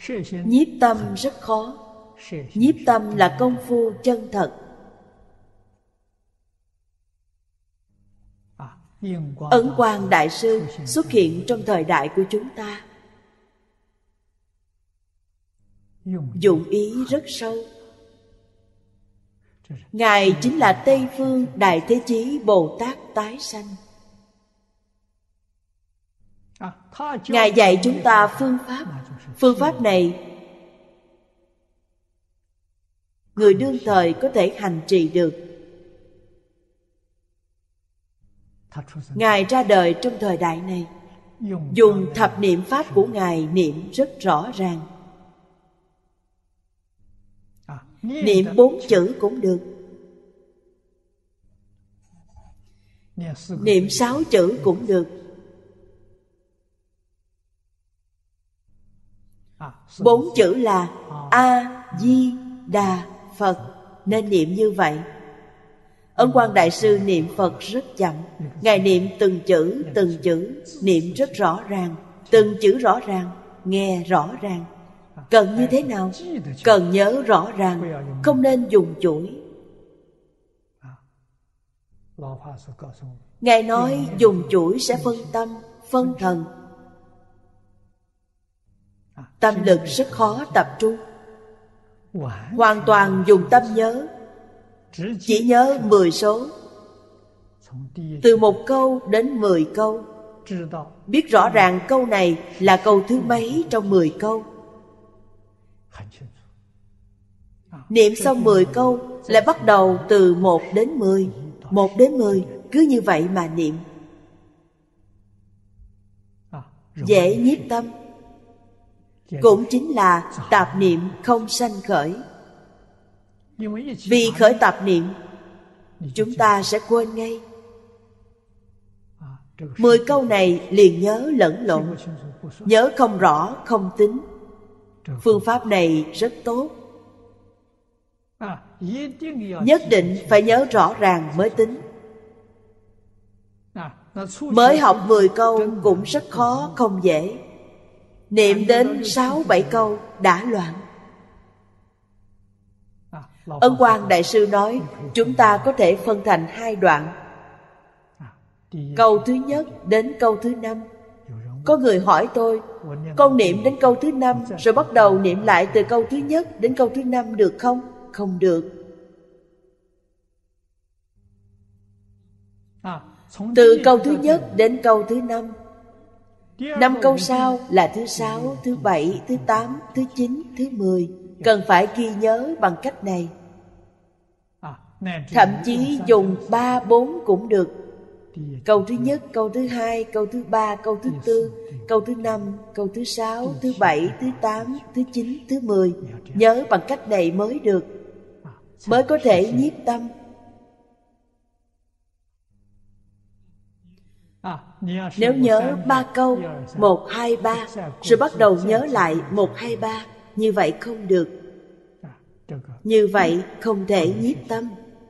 Nhiếp tâm rất khó. Nhiếp tâm là công phu chân thật. Ấn Quang Đại Sư xuất hiện trong thời đại của chúng ta, dụng ý rất sâu. Ngài chính là Tây Phương Đại Thế Chí Bồ Tát tái sanh. Ngài dạy chúng ta phương pháp. Phương pháp này người đương thời có thể hành trì được. Ngài ra đời trong thời đại này, dùng thập niệm pháp của Ngài niệm rất rõ ràng. Niệm 4 chữ cũng được, niệm 6 chữ cũng được. 4 chữ là A-di-đà Phật, nên niệm như vậy. Ấn Quang Đại Sư niệm Phật rất chậm. Ngài niệm từng chữ, niệm rất rõ ràng. Từng chữ rõ ràng, nghe rõ ràng. Cần như thế nào? Cần nhớ rõ ràng, không nên dùng chuỗi. Ngài nói dùng chuỗi sẽ phân tâm, phân thần. Tâm lực rất khó tập trung. Hoàn toàn dùng tâm nhớ, chỉ nhớ 10 số, từ 1 câu đến 10 câu, biết rõ ràng câu này là câu thứ mấy trong 10 câu. Niệm xong 10 câu lại bắt đầu từ 1 đến 10, 1 đến 10, cứ như vậy mà niệm. Dễ nhiếp tâm. Cũng chính là tạp niệm không sanh khởi. Vì khởi tạp niệm, chúng ta sẽ quên ngay. 10 câu này liền nhớ lẫn lộn, nhớ không rõ, không tính. Phương pháp này rất tốt. Nhất định phải nhớ rõ ràng mới tính. Mới học 10 câu cũng rất khó, không dễ. Niệm đến 6-7 câu đã loạn. Ấn Quang Đại Sư nói chúng ta có thể phân thành 2 đoạn. Câu thứ nhất đến câu thứ 5. Có người hỏi tôi, con niệm đến câu thứ 5 rồi bắt đầu niệm lại từ câu thứ nhất đến câu thứ 5 được không? Không được. Từ câu thứ nhất đến câu thứ 5, 5 câu sau là thứ 6, thứ 7, thứ 8, thứ 9, thứ 10. Cần phải ghi nhớ bằng cách này. Thậm chí dùng 3, 4 cũng được. Câu thứ nhất, câu thứ hai, câu thứ 3, câu thứ 4, câu thứ 5, câu thứ 6, thứ 7, thứ 8, thứ 9, thứ 10. Nhớ bằng cách này mới được, mới có thể nhiếp tâm. Nếu nhớ 3 câu 1, 2, 3 rồi bắt đầu nhớ lại 1, 2, 3, như vậy không được. Như vậy không thể nhiếp tâm.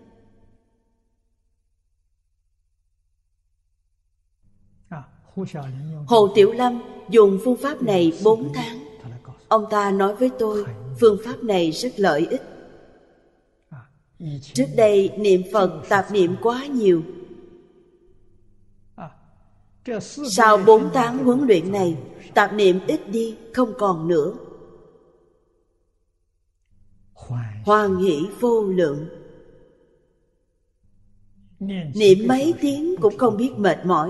Hồ Tiểu Lâm dùng phương pháp này 4 tháng. Ông ta nói với tôi phương pháp này rất lợi ích. Trước đây niệm Phật tạp niệm quá nhiều. Sau 4 tháng huấn luyện này, tạp niệm ít đi, không còn nữa. Hoan hỷ vô lượng. Niệm mấy tiếng cũng không biết mệt mỏi,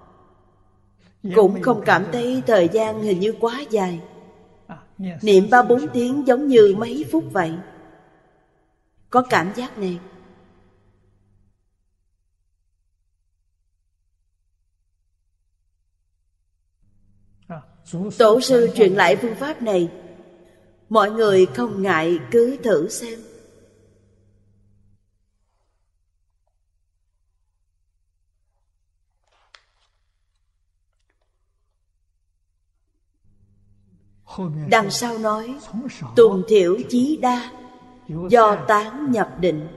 cũng không cảm thấy thời gian hình như quá dài. Niệm 3-4 tiếng giống như mấy phút vậy. Có cảm giác này. Tổ sư truyền lại phương pháp này, mọi người không ngại cứ thử xem. Đằng sau nói tùng thiểu chí đa, do tán nhập định.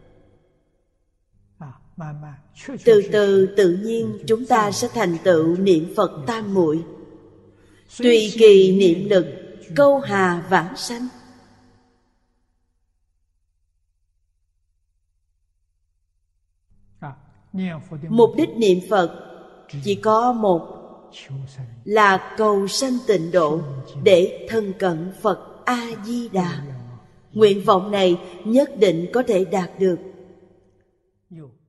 Từ từ tự nhiên chúng ta sẽ thành tựu niệm Phật tam muội. Tùy kỳ niệm lực, câu hà vãng sanh. Mục đích niệm Phật chỉ có một, là cầu sanh tịnh độ, để thân cận Phật A-di-đà. Nguyện vọng này nhất định có thể đạt được.